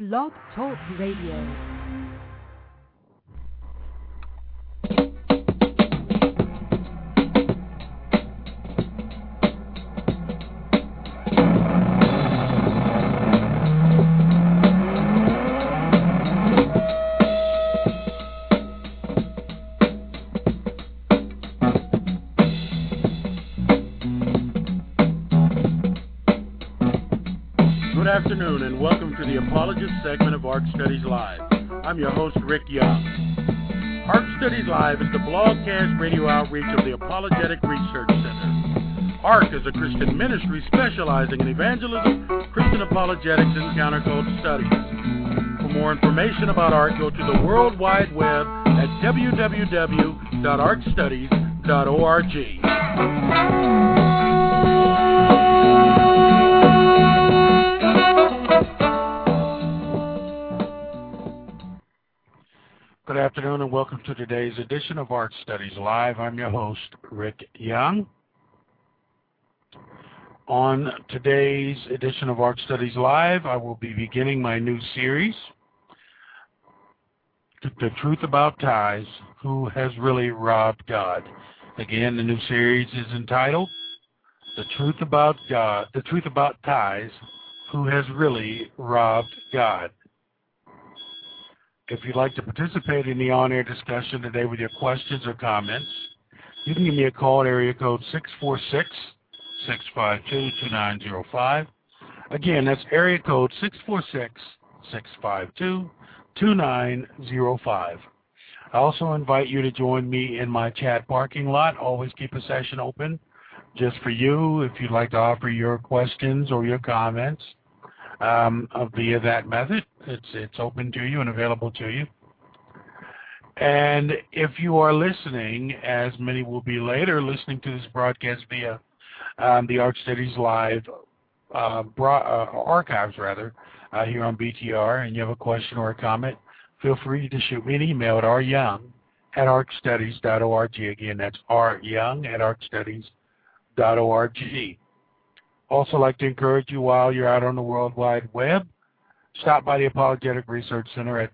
Blog Talk Radio. Good afternoon and welcome to the Apologist segment of ARC Studies Live. I'm your host, Rick Young. ARC Studies Live is the blogcast radio outreach of the Apologetic Research Center. ARC is a Christian ministry specializing in evangelism, Christian apologetics, and counterculture studies. For more information about ARC, go to the World Wide Web at www.arcstudies.org. Good afternoon and welcome to today's edition of ARC Studies Live. I'm your host, Rick Young. On today's edition of ARC Studies Live, I will be beginning my new series, The Truth About Ties, Who Has Really Robbed God. Again, the new series is entitled, The Truth About Ties, Who Has Really Robbed God. If you'd like to participate in the on-air discussion today with your questions or comments, you can give me a call at area code 646-652-2905. Again, that's area code 646-652-2905. I also invite you to join me in my chat parking lot. Always keep a session open just for you if you'd like to offer your questions or your comments. Via that method. It's open to you and available to you. And if you are listening, as many will be later, listening to this broadcast via the ARC Studies Live archives, here on BTR, and you have a question or a comment, feel free to shoot me an email at ryoung@arcstudies.org. Again, that's ryoung@arcstudies.org. Also like to encourage you while you're out on the World Wide Web, stop by the Apologetic Research Center at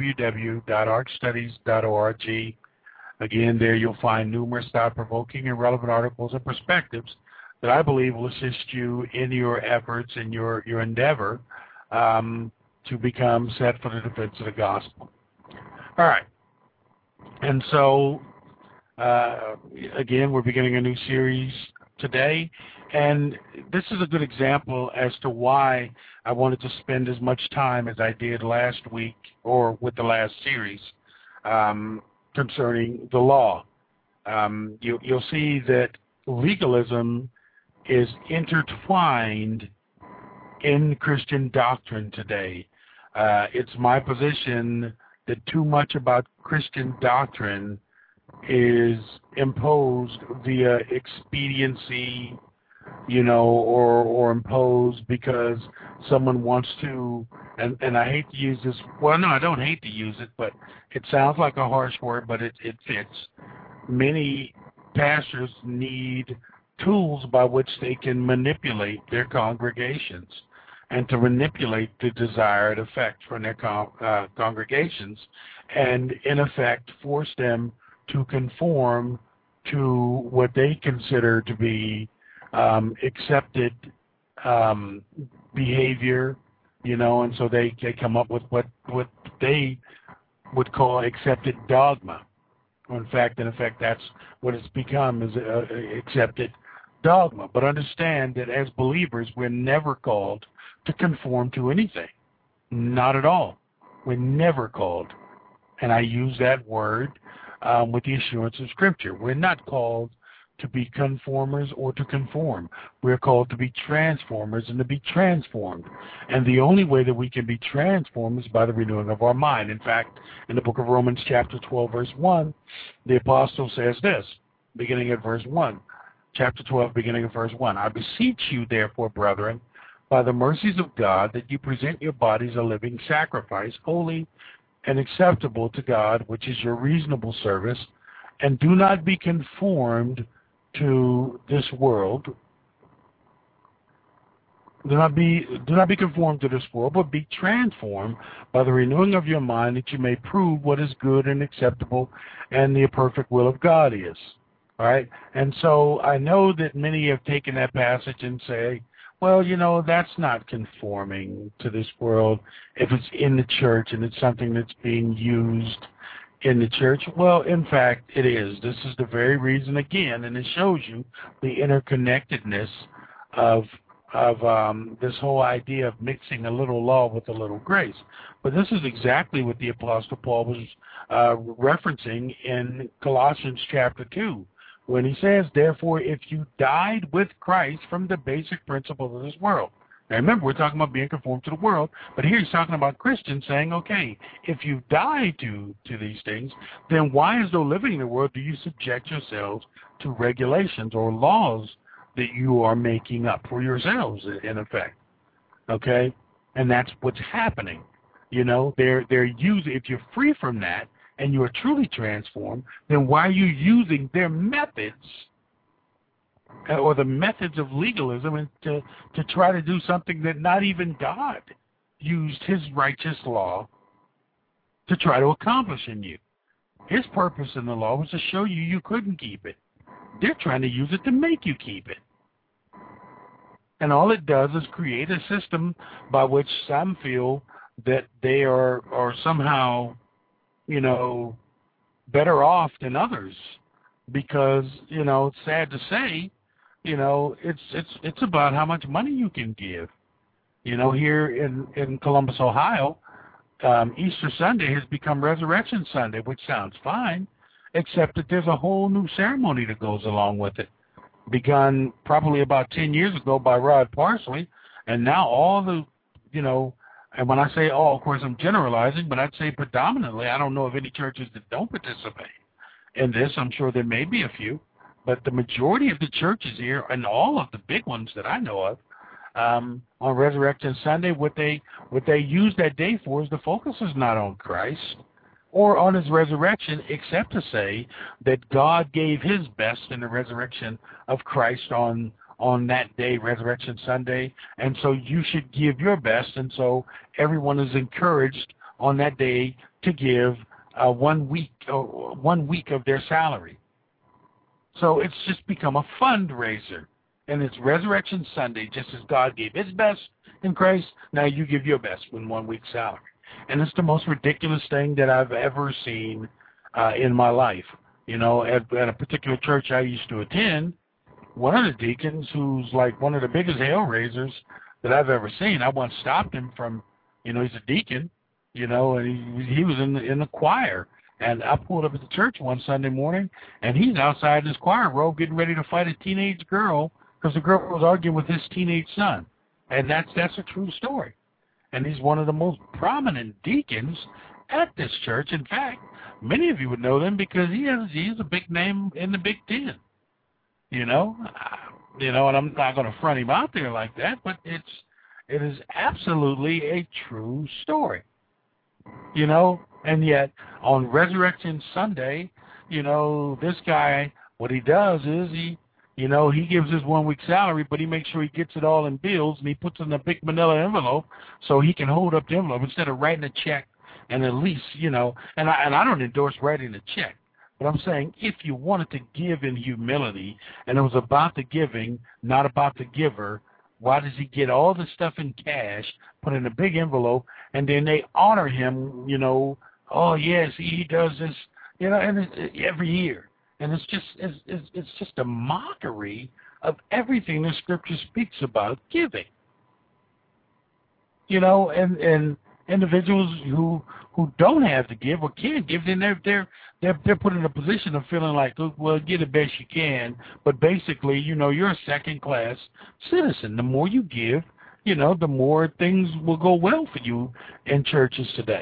www.arcstudies.org. Again, there you'll find numerous thought-provoking and relevant articles and perspectives that I believe will assist you in your efforts and your endeavor to become set for the defense of the gospel. All right. And so, again, we're beginning a new series today. And this is a good example as to why I wanted to spend as much time as I did last week or with the last series concerning the law. You'll see that legalism is intertwined in Christian doctrine today. It's my position that too much about Christian doctrine is imposed via expediency, or imposed because someone wants to, and I hate to use this, well, no, I don't hate to use it, but it sounds like a harsh word, but it fits. Many pastors need tools by which they can manipulate their congregations and to manipulate the desired effect from their congregations and, in effect, force them to conform to what they consider to be accepted behavior, and so they come up with what they would call accepted dogma. In effect, that's what it's become, is accepted dogma. But understand that as believers, we're never called to conform to anything. Not at all. We're never called. And I use that word with the assurance of Scripture. We're not called to be conformers or to conform. We're called to be transformers and to be transformed. And the only way that we can be transformed is by the renewing of our mind. In fact, in the book of Romans chapter 12, verse 1, the apostle says this, beginning at verse 1, chapter 12, beginning at verse 1, I beseech you, therefore, brethren, by the mercies of God, that you present your bodies a living sacrifice, holy and acceptable to God, which is your reasonable service, and do not be conformed to this world, Do not be conformed to this world, but be transformed by the renewing of your mind, that you may prove what is good and acceptable and the perfect will of God is. All right? And so I know that many have taken that passage and say, well, that's not conforming to this world if it's in the church and it's something that's being used in the church. Well, in fact, it is. This is the very reason, again, and it shows you the interconnectedness of this whole idea of mixing a little law with a little grace. But this is exactly what the Apostle Paul was referencing in Colossians chapter 2, when he says, therefore, if you died with Christ from the basic principles of this world. Now remember, we're talking about being conformed to the world, but here he's talking about Christians saying, okay, if you die to these things, then why, as though living in the world, do you subject yourselves to regulations or laws that you are making up for yourselves, in effect? Okay? And that's what's happening. They're using, if you're free from that and you are truly transformed, then why are you using their methods or the methods of legalism and to try to do something that not even God used his righteous law to try to accomplish in you? His purpose in the law was to show you couldn't keep it. They're trying to use it to make you keep it. And all it does is create a system by which some feel that they are somehow, better off than others. Because, it's sad to say, it's about how much money you can give. Here in Columbus, Ohio, Easter Sunday has become Resurrection Sunday, which sounds fine, except that there's a whole new ceremony that goes along with it, begun probably about 10 years ago by Rod Parsley, and now all the, and when I say all, of course I'm generalizing, but I'd say predominantly, I don't know of any churches that don't participate in this. I'm sure there may be a few, but the majority of the churches here, and all of the big ones that I know of, on Resurrection Sunday, what they use that day for is the focus is not on Christ or on his resurrection, except to say that God gave his best in the resurrection of Christ on that day, Resurrection Sunday, and so you should give your best, and so everyone is encouraged on that day to give 1 week of their salary. So it's just become a fundraiser, and it's Resurrection Sunday, just as God gave his best in Christ, now you give your best in 1 week's salary. And it's the most ridiculous thing that I've ever seen in my life. At a particular church I used to attend, one of the deacons, who's like one of the biggest hell raisers that I've ever seen, I once stopped him from, he's a deacon, and he was in the choir. And I pulled up at the church one Sunday morning, and he's outside in his choir robe getting ready to fight a teenage girl because the girl was arguing with his teenage son. And that's a true story. And he's one of the most prominent deacons at this church. In fact, many of you would know them because he's a big name in the Big Ten. And I'm not going to front him out there like that, but it is absolutely a true story. And yet on Resurrection Sunday, this guy, what he does is he gives his 1 week salary, but he makes sure he gets it all in bills, and he puts it in a big manila envelope so he can hold up the envelope instead of writing a check. And at least, and I don't endorse writing a check, but I'm saying if you wanted to give in humility and it was about the giving, not about the giver, why does he get all the stuff in cash, put in a big envelope, and then they honor him, oh yes, he does this, and every year. And it's just a mockery of everything the Scripture speaks about giving. And individuals who don't have to give or can't give, then they're put in a position of feeling like, well, get the best you can, but basically, you're a second-class citizen. The more you give, the more things will go well for you in churches today.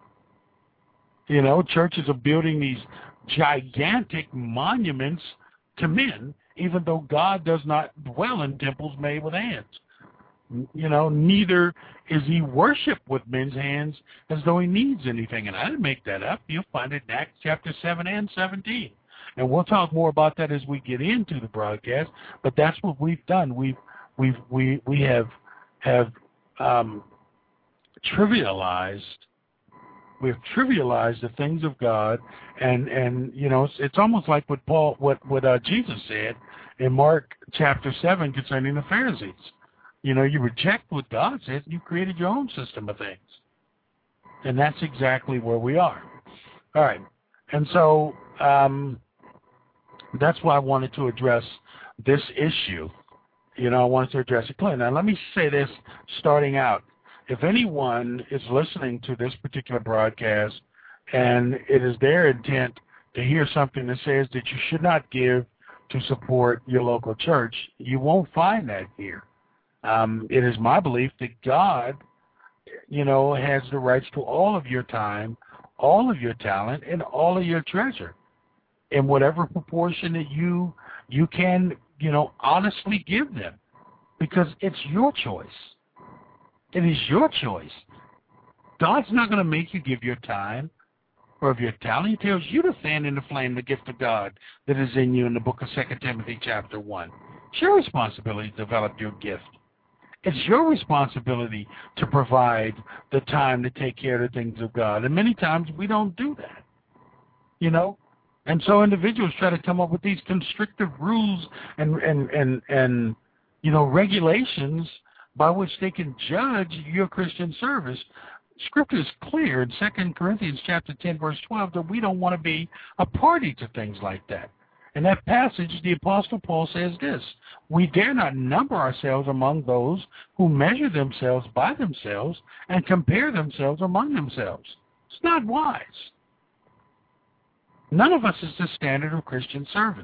Churches are building these gigantic monuments to men, even though God does not dwell in temples made with hands. Neither is he worshipped with men's hands as though he needs anything. And I didn't make that up. You'll find it in Acts chapter 7 and 17. And we'll talk more about that as we get into the broadcast. But that's what we've done. We have have trivialized the things of God, and you know, it's almost like what Jesus said in Mark chapter 7 concerning the Pharisees. You know, you reject what God says, you created your own system of things, and that's exactly where we are. All right, and so that's why I wanted to address this issue. You know, I wanted to address it clearly. Now, let me say this starting out. If anyone is listening to this particular broadcast and it is their intent to hear something that says that you should not give to support your local church, you won't find that here. It is my belief that God, you know, has the rights to all of your time, all of your talent, and all of your treasure in whatever proportion that you can, you know, honestly give them, because it's your choice. It is your choice. God's not going to make you give your time or of your talent. He tells you to fan in the flame the gift of God that is in you in the book of 2 Timothy chapter 1. It's your responsibility to develop your gift. It's your responsibility to provide the time to take care of the things of God. And many times we don't do that, you know. And so individuals try to come up with these constrictive rules and you know, regulations by which they can judge your Christian service. Scripture is clear in 2 Corinthians chapter 10, verse 12, that we don't want to be a party to things like that. In that passage, the Apostle Paul says this: we dare not number ourselves among those who measure themselves by themselves and compare themselves among themselves. It's not wise. None of us is the standard of Christian service.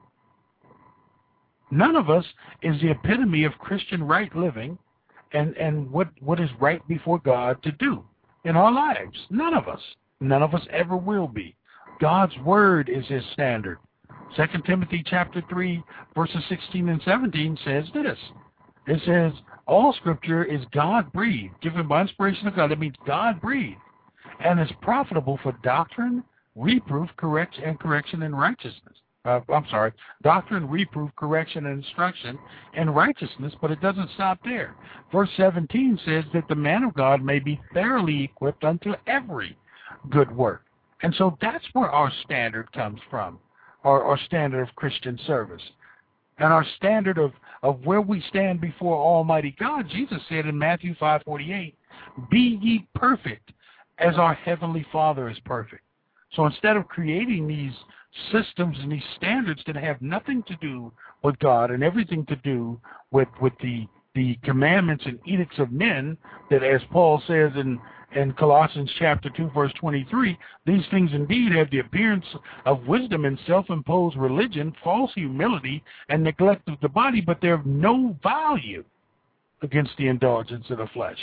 None of us is the epitome of Christian right living and what is right before God to do in our lives. None of us. None of us ever will be. God's word is his standard. 2 Timothy chapter 3, verses 16 and 17 says this. It says, all Scripture is God-breathed, given by inspiration of God. That means God-breathed, and is profitable for doctrine, reproof, correction, and righteousness. Doctrine, reproof, correction, and instruction, and righteousness, but it doesn't stop there. Verse 17 says that the man of God may be thoroughly equipped unto every good work. And so that's where our standard comes from, our standard of Christian service. And our standard of where we stand before Almighty God. Jesus said in Matthew 5:48, be ye perfect as our Heavenly Father is perfect. So instead of creating these systems and these standards that have nothing to do with God and everything to do with the commandments and edicts of men, that, as Paul says in Colossians chapter 2, verse 23, these things indeed have the appearance of wisdom and self-imposed religion, false humility, and neglect of the body, but they're of no value against the indulgence of the flesh.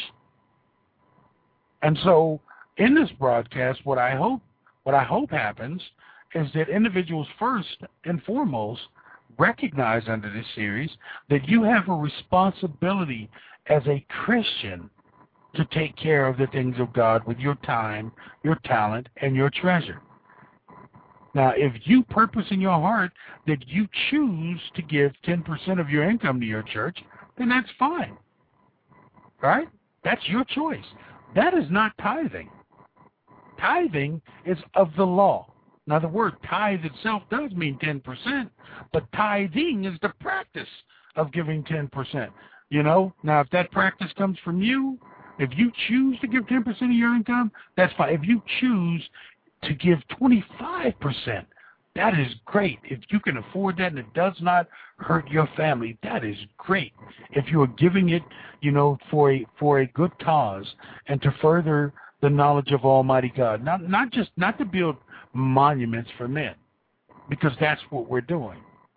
And so in this broadcast, what I hope happens is that individuals first and foremost recognize under this series that you have a responsibility as a Christian to take care of the things of God with your time, your talent, and your treasure. Now, if you purpose in your heart that you choose to give 10% of your income to your church, then that's fine, right? That's your choice. That is not tithing. Tithing is of the law. Now, the word tithe itself does mean 10%, but tithing is the practice of giving 10%. You know, now if that practice comes from you, if you choose to give 10% of your income, that's fine. If you choose to give 25%, that is great. If you can afford that and it does not hurt your family, that is great. If you are giving it, you know, for a good cause and to further the knowledge of Almighty God, not to build monuments for men, because that's what we're doing.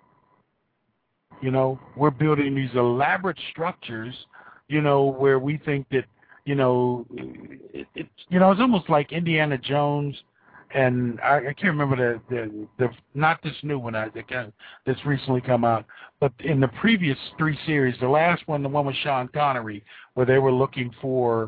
You know, we're building these elaborate structures, you know, where we think that, you know, it's almost like Indiana Jones, and I can't remember the not this new one that's recently come out, but in the previous 3 series, the last one, the one with Sean Connery, where they were looking for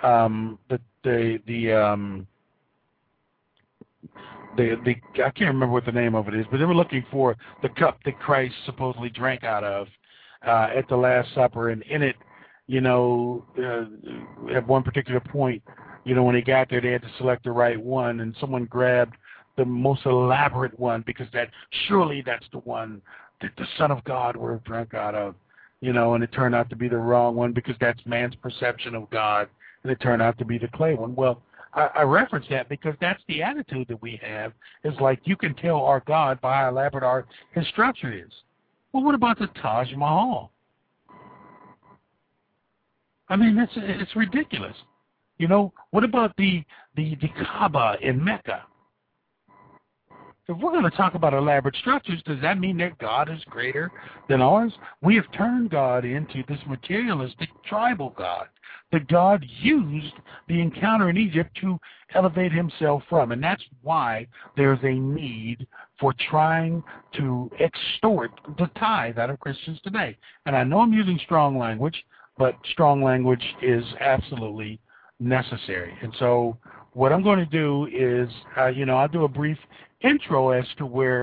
I can't remember what the name of it is, but they were looking for the cup that Christ supposedly drank out of at the Last Supper, and in it, at one particular point, when they got there, they had to select the right one, and someone grabbed the most elaborate one because surely that's the one that the Son of God would have drunk out of, and it turned out to be the wrong one because that's man's perception of God, and it turned out to be the clay one. Well, I reference that because that's the attitude that we have. Is like, you can tell our God by how elaborate his structure is. Well, what about the Taj Mahal? I mean, it's ridiculous. What about the Kaaba in Mecca? If we're going to talk about elaborate structures, does that mean that God is greater than ours? We have turned God into this materialistic tribal God that God used the encounter in Egypt to elevate himself from. And that's why there's a need for trying to extort the tithe out of Christians today. And I know I'm using strong language, but strong language is absolutely necessary. And so what I'm going to do is, I'll do a brief intro as to where,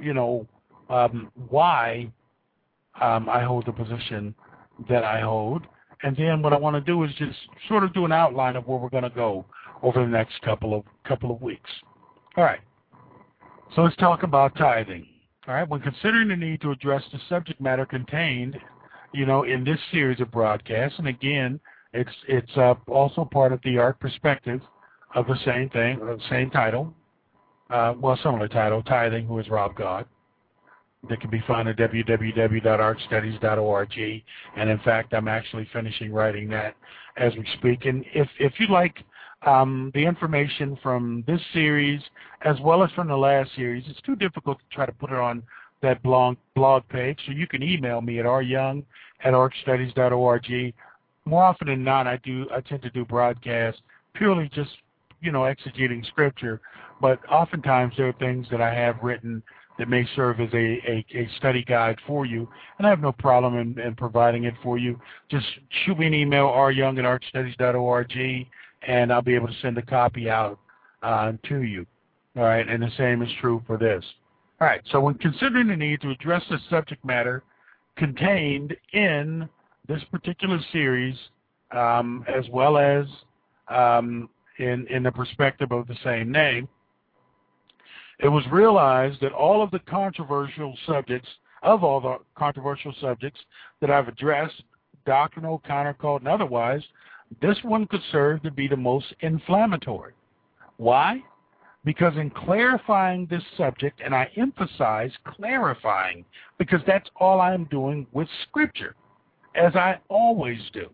why I hold the position that I hold. And then what I want to do is just sort of do an outline of where we're going to go over the next couple of weeks. All right. So let's talk about tithing. All right. When considering the need to address the subject matter contained, in this series of broadcasts, and again, it's also part of the ARC perspective of the same thing, same title. Similar title, Tithing, Who has Robbed God. That can be found at www.arcstudies.org. And in fact, I'm actually finishing writing that as we speak. And if you like the information from this series as well as from the last series, it's too difficult to try to put it on that blog page. So you can email me at ryoung@arcstudies.org. More often than not, I tend to do broadcasts purely just exegeting scripture, but oftentimes there are things that I have written that may serve as a study guide for you, and I have no problem in providing it for you. Just shoot me an email, ryoung@arcstudies.org, and I'll be able to send a copy out to you. All right, and the same is true for this. All right, so when considering the need to address the subject matter contained in this particular series, as well as in the perspective of the same name, it was realized that all the controversial subjects that I've addressed, doctrinal, counter-cult, and otherwise, this one could serve to be the most inflammatory. Why? Because in clarifying this subject, and I emphasize clarifying, because that's all I'm doing with Scripture, as I always do.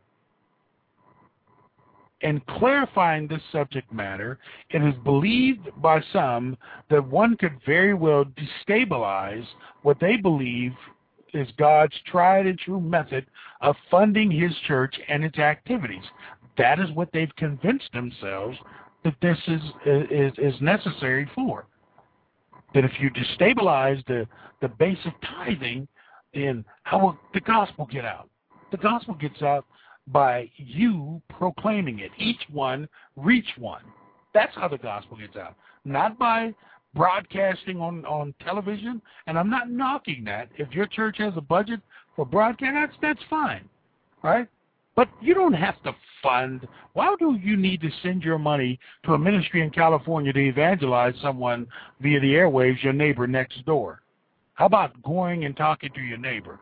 In clarifying this subject matter, it is believed by some that one could very well destabilize what they believe is God's tried and true method of funding his church and its activities. That is what they've convinced themselves that this is necessary for. That if you destabilize the base of tithing, then how will the gospel get out? The gospel gets out by you proclaiming it. Each one, reach one. That's how the gospel gets out. Not by broadcasting on television, and I'm not knocking that. If your church has a budget for broadcast, that's fine, right? But you don't have to fund. Why do you need to send your money to a ministry in California to evangelize someone via the airwaves, your neighbor next door? How about going and talking to your neighbor?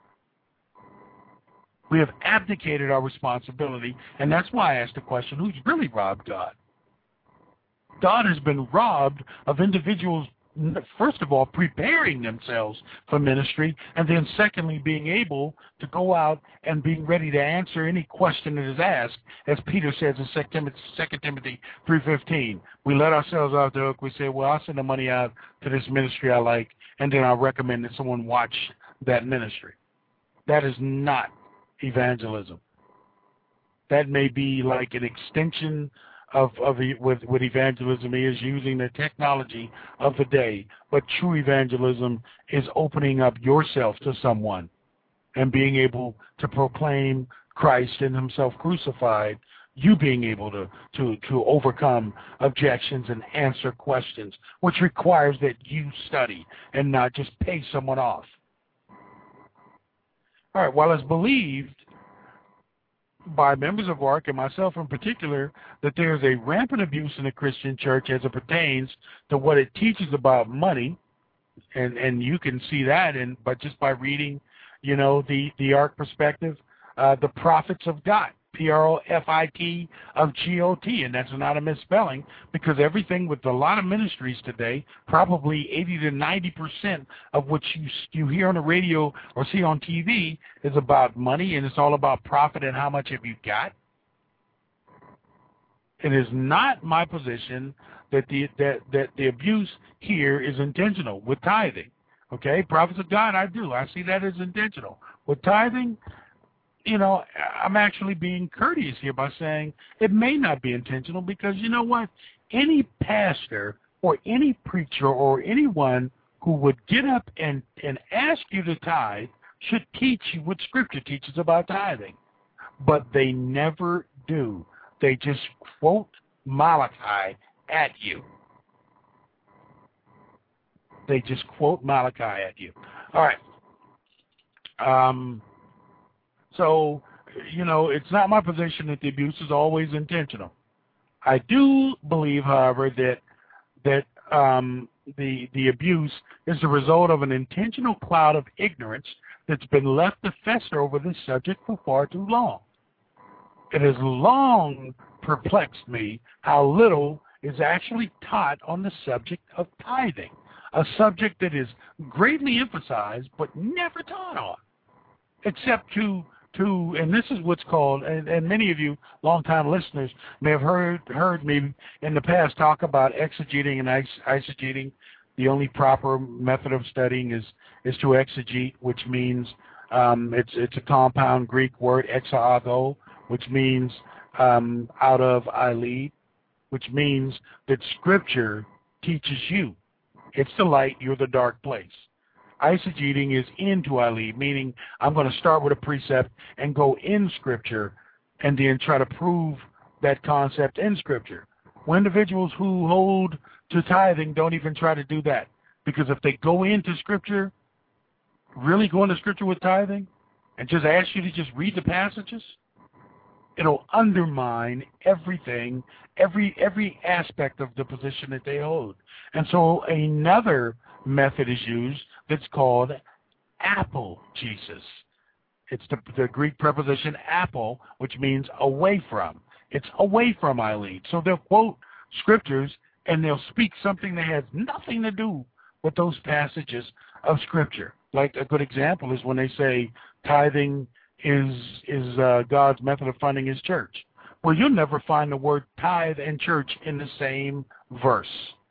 We have abdicated our responsibility, and that's why I asked the question, who's really robbed God? God has been robbed of individuals, first of all, preparing themselves for ministry, and then secondly, being able to go out and being ready to answer any question that is asked, as Peter says in 2 Timothy 3:15. We let ourselves off the hook. We say, well, I'll send the money out to this ministry I like, and then I'll recommend that someone watch that ministry. That is not evangelism. That may be like an extension of what evangelism is, using the technology of the day. But true evangelism is opening up yourself to someone and being able to proclaim Christ and himself crucified, you being able to overcome objections and answer questions, which requires that you study and not just pay someone off. All right, while it's believed by members of ARC and myself in particular that there is a rampant abuse in the Christian church as it pertains to what it teaches about money, and you can see that but just by reading, the ARC perspective, the prophets of God, PROFIT of GOT, and that's not a misspelling, because everything with a lot of ministries today, probably 80 to 90% of what you hear on the radio or see on TV is about money, and it's all about profit and how much have you got. It is not my position that the abuse here is intentional with tithing. Okay, prophets of God, I see that as intentional. With tithing, I'm actually being courteous here by saying it may not be intentional, because you know what? Any pastor or any preacher or anyone who would get up and ask you to tithe should teach you what Scripture teaches about tithing. But they never do. They just quote Malachi at you. They just quote Malachi at you. All right. So, it's not my position that the abuse is always intentional. I do believe, however, that the abuse is the result of an intentional cloud of ignorance that's been left to fester over this subject for far too long. It has long perplexed me how little is actually taught on the subject of tithing, a subject that is greatly emphasized but never taught on, except to and this is what's called, and many of you longtime listeners may have heard me in the past talk about exegeting and eisegeting. The only proper method of studying is to exegete, which means it's a compound Greek word, exago, which means out of I lead, which means that Scripture teaches you. It's the light, you're the dark place. Eisegeting is into I lead, meaning I'm going to start with a precept and go in Scripture and then try to prove that concept in Scripture. Well, individuals who hold to tithing don't even try to do that, because if they go into Scripture, really go into Scripture with tithing, and just ask you to just read the passages, it'll undermine everything, every aspect of the position that they hold. And so another method is used that's called apologesis. It's the Greek preposition apo, which means away from. It's away from I lead. So they'll quote Scriptures and they'll speak something that has nothing to do with those passages of Scripture. Like a good example is when they say tithing is God's method of funding His church. Well, you'll never find the word tithe and church in the same verse.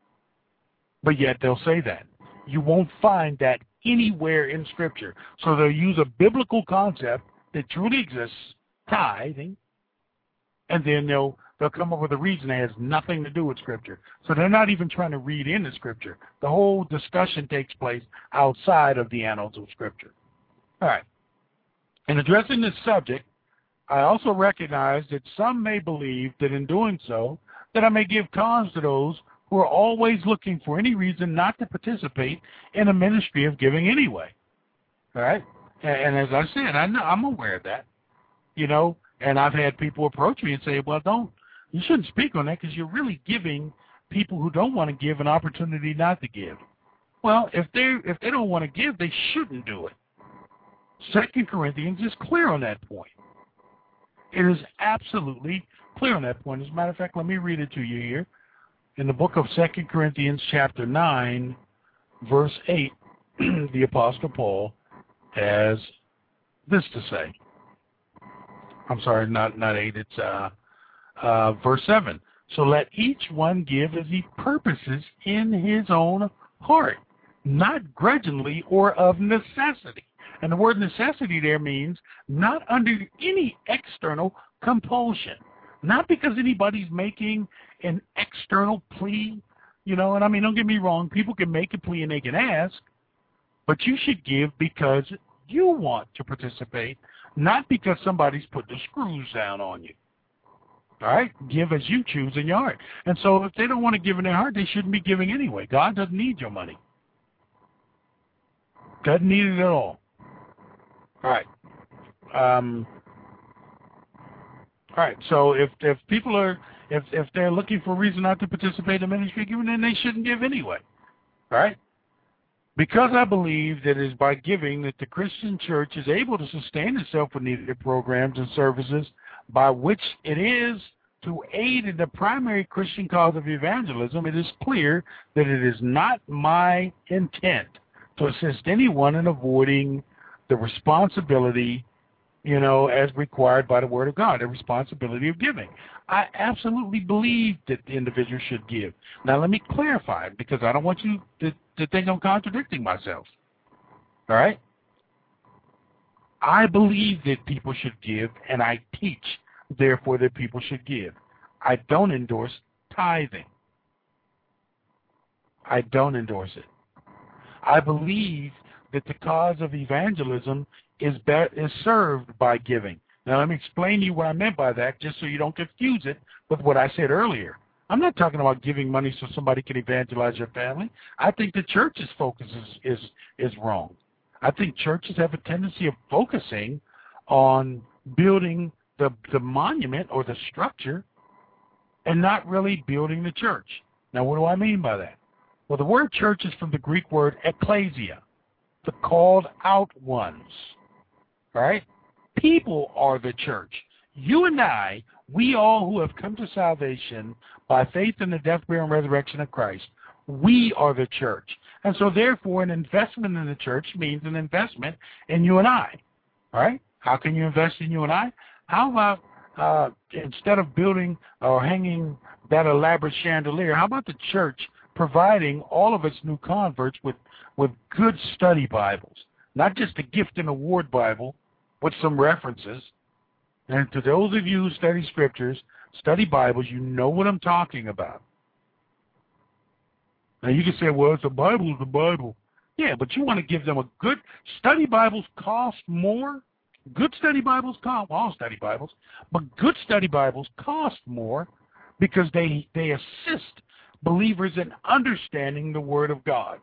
But yet they'll say that. You won't find that anywhere in Scripture. So they'll use a biblical concept that truly exists, tithing, and then they'll come up with a reason that has nothing to do with Scripture. So they're not even trying to read into Scripture. The whole discussion takes place outside of the annals of Scripture. All right. In addressing this subject, I also recognize that some may believe that in doing so, that I may give cause to those who are always looking for any reason not to participate in a ministry of giving anyway. All right? And as I said, I'm aware of that, and I've had people approach me and say, well, you shouldn't speak on that because you're really giving people who don't want to give an opportunity not to give. Well, if they don't want to give, they shouldn't do it. 2 Corinthians is clear on that point. It is absolutely clear on that point. As a matter of fact, let me read it to you here. In the book of 2 Corinthians chapter 9, verse 8, the Apostle Paul has this to say. I'm sorry, not 8, it's verse 7. So let each one give as he purposes in his own heart, not grudgingly or of necessity. And the word necessity there means not under any external compulsion. Not because anybody's making an external plea, and I mean, don't get me wrong, people can make a plea and they can ask, but you should give because you want to participate, not because somebody's put the screws down on you. All right? Give as you choose in your heart. And so if they don't want to give in their heart, they shouldn't be giving anyway. God doesn't need your money. Doesn't need it at all. All right. All right. So if people are if they're looking for a reason not to participate in ministry giving, then they shouldn't give anyway. All right. Because I believe that it is by giving that the Christian church is able to sustain itself with needed programs and services by which it is to aid in the primary Christian cause of evangelism. It is clear that it is not my intent to assist anyone in avoiding the responsibility, as required by the Word of God, the responsibility of giving. I absolutely believe that the individual should give. Now, let me clarify, because I don't want you to think I'm contradicting myself. All right? I believe that people should give, and I teach, therefore, that people should give. I don't endorse tithing. I don't endorse it. I believe that the cause of evangelism is served by giving. Now, let me explain to you what I meant by that, just so you don't confuse it with what I said earlier. I'm not talking about giving money so somebody can evangelize your family. I think the church's focus is wrong. I think churches have a tendency of focusing on building the monument or the structure and not really building the church. Now, what do I mean by that? Well, the word church is from the Greek word ekklesia, the called out ones. All right? People are the church. You and I, we all who have come to salvation by faith in the death, burial, and resurrection of Christ, we are the church. And so, therefore, an investment in the church means an investment in you and I. All right? How can you invest in you and I? How about instead of building or hanging that elaborate chandelier, how about the church providing all of its new converts with good study Bibles, not just a gift and award Bible with some references. And to those of you who study scriptures, study Bibles, you know what I'm talking about. Now you can say, well, it's the Bible is the Bible. Yeah, but you want to give them a good study Bibles cost more. Good study Bibles cost, all study Bibles, but good study Bibles cost more because they assist believers in understanding the Word of God.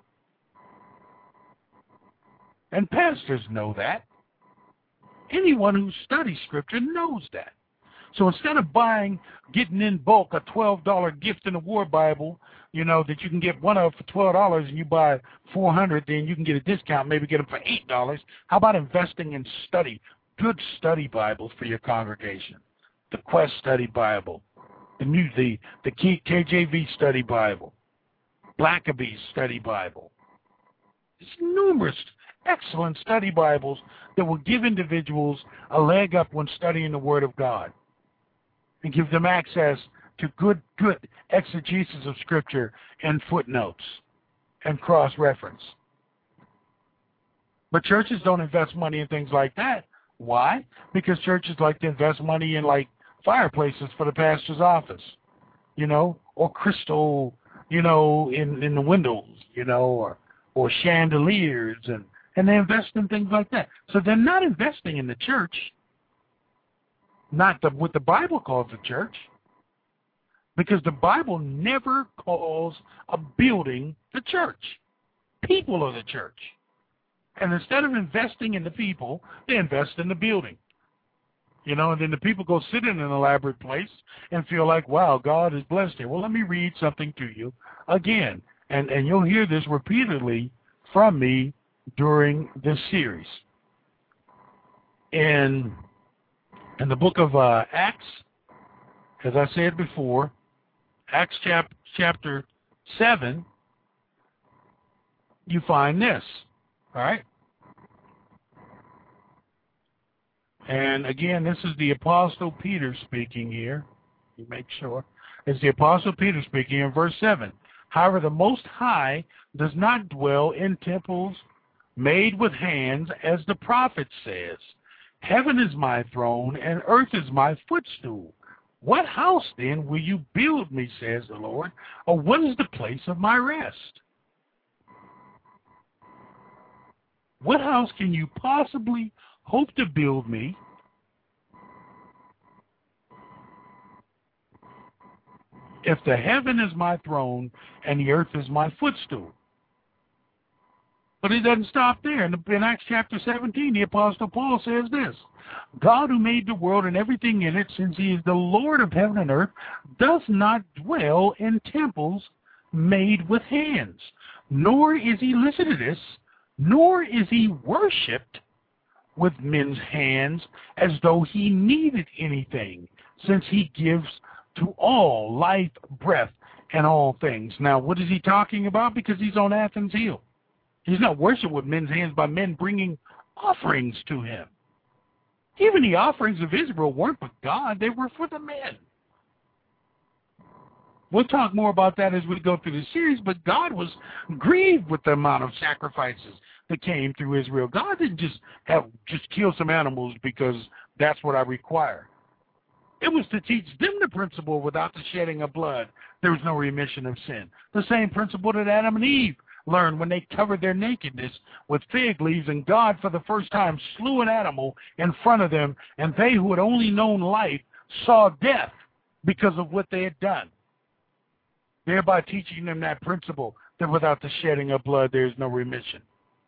And pastors know that. Anyone who studies Scripture knows that. So instead of getting in bulk a $12 gift and award Bible, that you can get one of for $12 and you buy 400, then you can get a discount, maybe get them for $8. How about investing in good study Bibles for your congregation? The Quest Study Bible, the KJV Study Bible, Blackaby's Study Bible. There's numerous excellent study Bibles that will give individuals a leg up when studying the Word of God and give them access to good exegesis of Scripture and footnotes and cross-reference. But churches don't invest money in things like that. Why? Because churches like to invest money in, like, fireplaces for the pastor's office, or crystal, in the windows, or chandeliers, and they invest in things like that. So they're not investing in the church, not what the Bible calls the church, because the Bible never calls a building the church. People are the church. And instead of investing in the people, they invest in the building. And then the people go sit in an elaborate place and feel like, wow, God is blessed here. Well, let me read something to you again. And you'll hear this repeatedly from me during this series. In the book of Acts, as I said before, Acts chapter 7, you find this, all right? And again, this is the Apostle Peter speaking here. You make sure. It's the Apostle Peter speaking in verse 7. However, the Most High does not dwell in temples made with hands, as the prophet says. Heaven is my throne, and earth is my footstool. What house, then, will you build me, says the Lord, or what is the place of my rest? What house can you possibly hope to build me if the heaven is my throne and the earth is my footstool? But it doesn't stop there. In Acts chapter 17, the Apostle Paul says this: God who made the world and everything in it, since he is the Lord of heaven and earth, does not dwell in temples made with hands, nor is he, listen to this, nor is he worshipped with men's hands as though he needed anything, since he gives to all life, breath, and all things. Now, what is he talking about? Because he's on Athens Hill. He's not worshipped with men's hands by men bringing offerings to him. Even the offerings of Israel weren't for God, they were for the men. We'll talk more about that as we go through the series, but God was grieved with the amount of sacrifices that came through Israel. God didn't just kill some animals because that's what I require. It was to teach them the principle: without the shedding of blood, there was no remission of sin. The same principle that Adam and Eve learned when they covered their nakedness with fig leaves, and God for the first time slew an animal in front of them, and they who had only known life saw death because of what they had done, thereby teaching them that principle that without the shedding of blood there is no remission.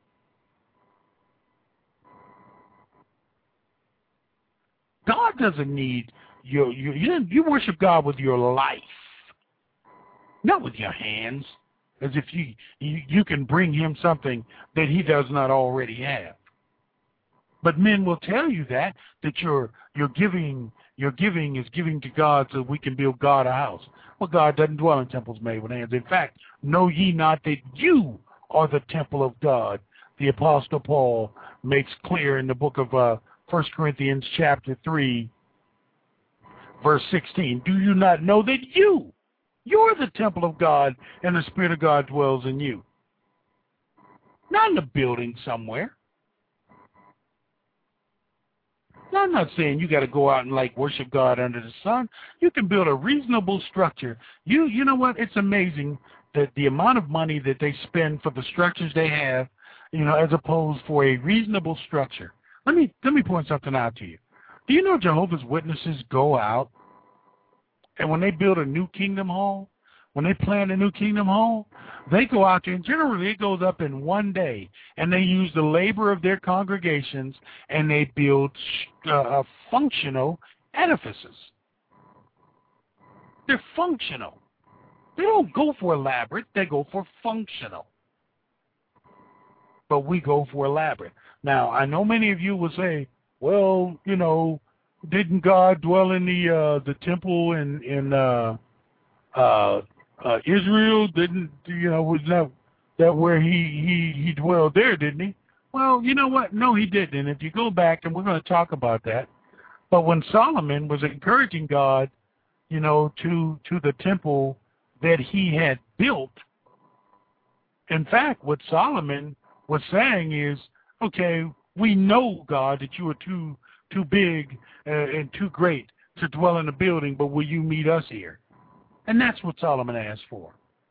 God doesn't need you worship God with your life, not with your hands, as if you can bring him something that he does not already have. But men will tell you that your giving is giving to God so we can build God a house. Well, God doesn't dwell in temples made with hands. In fact, know ye not that you are the temple of God? The Apostle Paul makes clear in the book of 1 Corinthians chapter 3, verse 16. Do you not know that you're the temple of God, and the Spirit of God dwells in you? Not in a building somewhere. Now, I'm not saying you got to go out and worship God under the sun. You can build a reasonable structure. You know what? It's amazing that the amount of money that they spend for the structures they have, as opposed for a reasonable structure. Let me point something out to you. Do you know Jehovah's Witnesses go out, and when they build a new Kingdom Hall, when they plan a new Kingdom Hall, they go out there, and generally it goes up in one day, and they use the labor of their congregations, and they build functional edifices. They're functional. They don't go for elaborate, they go for functional. But we go for elaborate. Now, I know many of you will say, well, didn't God dwell in the temple in Israel? Didn't was that where he dwelled there, didn't he? Well, you know what? No, he didn't. And if you go back, and we're going to talk about that, but when Solomon was encouraging God, to the temple that he had built, in fact, what Solomon was saying is, okay, we know, God, that you are too big and too great to dwell in a building, but will you meet us here? And that's what Solomon asked for.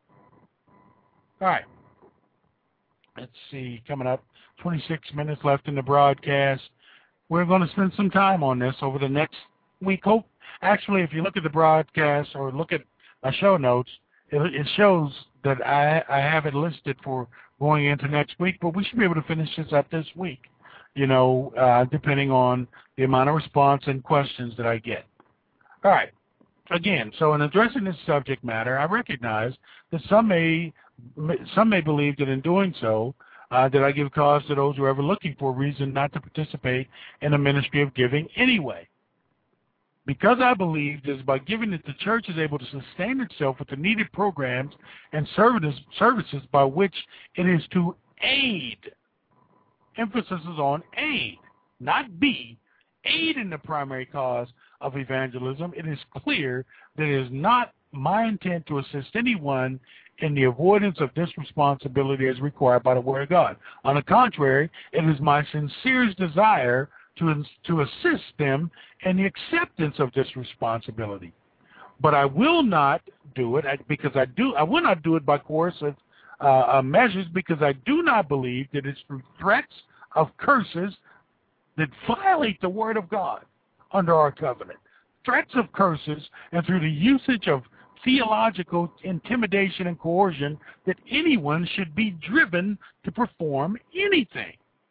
All right. Let's see, coming up, 26 minutes left in the broadcast. We're going to spend some time on this over the next week. Actually, if you look at the broadcast or look at my show notes, it shows that I have it listed for going into next week, but we should be able to finish this up this week, depending on the amount of response and questions that I get. All right. Again, so in addressing this subject matter, I recognize that some may believe that in doing so, that I give cause to those who are ever looking for a reason not to participate in a ministry of giving anyway. Because I believe that by giving that the church is able to sustain itself with the needed programs and services by which it is to aid. Emphasis is on aid, not be. Aid in the primary cause of evangelism. It is clear that it is not my intent to assist anyone in the avoidance of this responsibility as required by the Word of God. On the contrary, it is my sincerest desire to assist them in the acceptance of this responsibility. But I will not do it I will not do it by coercive measures, because I do not believe that it's through threats of curses that violate the Word of God under our covenant. Threats of curses and through the usage of theological intimidation and coercion that anyone should be driven to perform anything.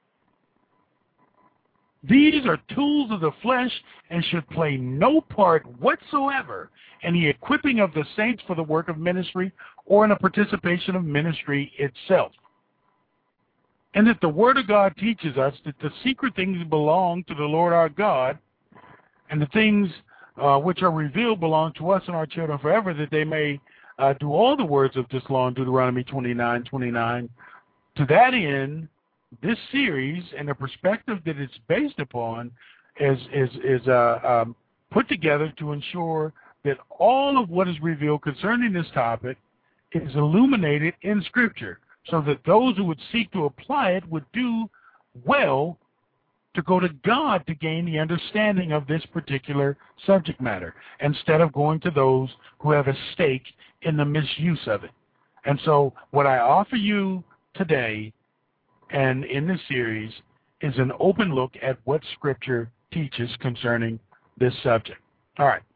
These are tools of the flesh and should play no part whatsoever in the equipping of the saints for the work of ministry or in a participation of ministry itself. And that the Word of God teaches us that the secret things belong to the Lord our God, and the things which are revealed belong to us and our children forever, that they may do all the words of this law in Deuteronomy 29:29. To that end, this series and the perspective that it's based upon is put together to ensure that all of what is revealed concerning this topic is illuminated in Scripture, so that those who would seek to apply it would do well to go to God to gain the understanding of this particular subject matter, instead of going to those who have a stake in the misuse of it. And so what I offer you today and in this series is an open look at what Scripture teaches concerning this subject. All right.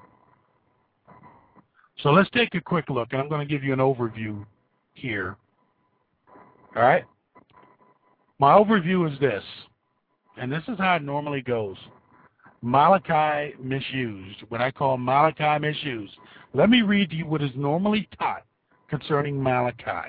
So let's take a quick look, and I'm going to give you an overview here. All right? My overview is this, and this is how it normally goes. Malachi misused. When I call Malachi misused, let me read to you what is normally taught concerning Malachi.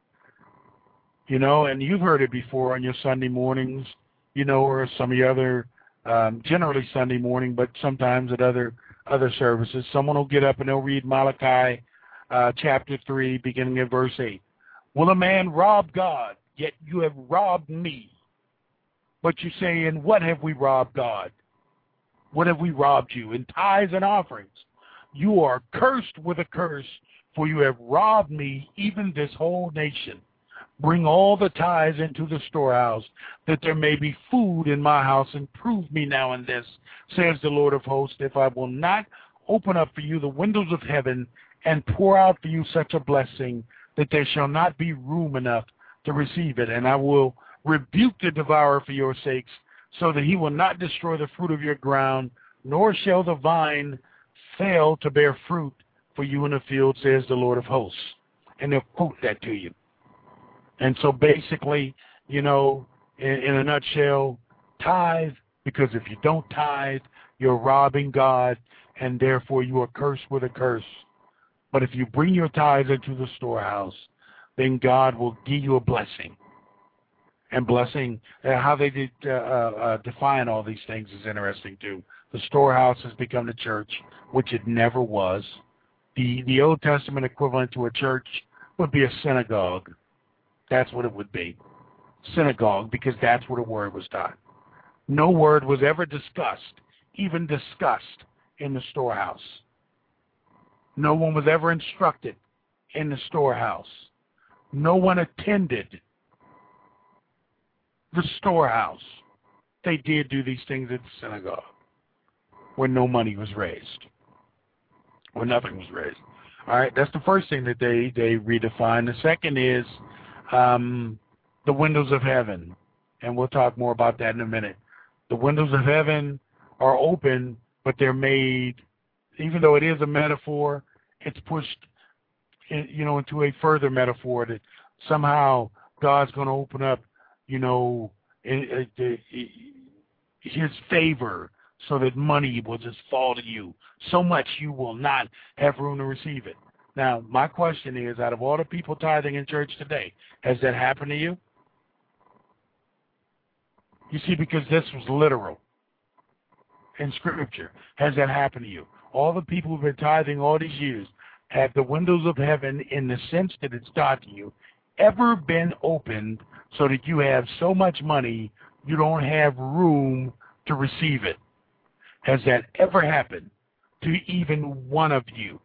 You know, and you've heard it before on your Sunday mornings, you know, or some of your other, generally Sunday morning, but sometimes at other services. Someone will get up and they'll read Malachi chapter 3, beginning at verse 8. Will a man rob God? Yet you have robbed me. But you say, in what have we robbed God? What have we robbed you? In tithes and offerings. You are cursed with a curse, for you have robbed me, even this whole nation. Bring all the tithes into the storehouse, that there may be food in my house, and prove me now in this, says the Lord of hosts, if I will not open up for you the windows of heaven and pour out for you such a blessing that there shall not be room enough to receive it. And I will rebuke the devourer for your sakes, so that he will not destroy the fruit of your ground, nor shall the vine fail to bear fruit for you in the field, says the Lord of hosts. And they'll quote that to you. And so basically, you know, in a nutshell, tithe, because if you don't tithe, you're robbing God, and therefore you are cursed with a curse. But if you bring your tithes into the storehouse, then God will give you a blessing. And blessing, how they define all these things is interesting too. The storehouse has become the church, which it never was. The Old Testament equivalent to a church would be a synagogue. That's what it would be. Synagogue, because that's where the word was taught. No word was ever discussed, even discussed, in the storehouse. No one was ever instructed in the storehouse. No one attended the storehouse. They did do these things at the synagogue, where no money was raised, where nothing was raised. All right, that's the first thing that they redefine. The second is the windows of heaven, and we'll talk more about that in a minute. The windows of heaven are open, but they're made, even though it is a metaphor, it's pushed, you know, into a further metaphor that somehow God's going to open up, you know, His favor, so that money will just fall to you so much you will not have room to receive it. Now, my question is, out of all the people tithing in church today, has that happened to you? You see, because this was literal in Scripture. Has that happened to you? All the people who've been tithing all these years, have the windows of heaven, in the sense that it's taught to you, ever been opened so that you have so much money you don't have room to receive it? Has that ever happened to even one of you?